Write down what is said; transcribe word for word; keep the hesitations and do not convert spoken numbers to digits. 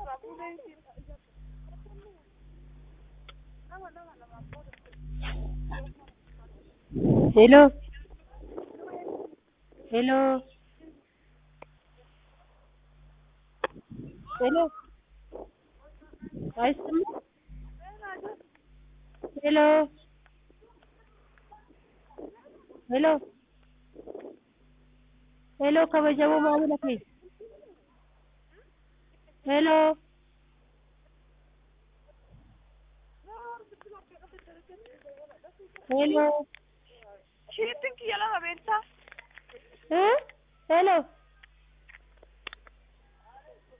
Hello. Hello. Hello. አይሰማም? ሄሎ ሄሎ ሄሎ ከበጀሞ ማሙላ ከይስ ሄሎ ሄሎ شيتك يلا بنتا እ ሄሎ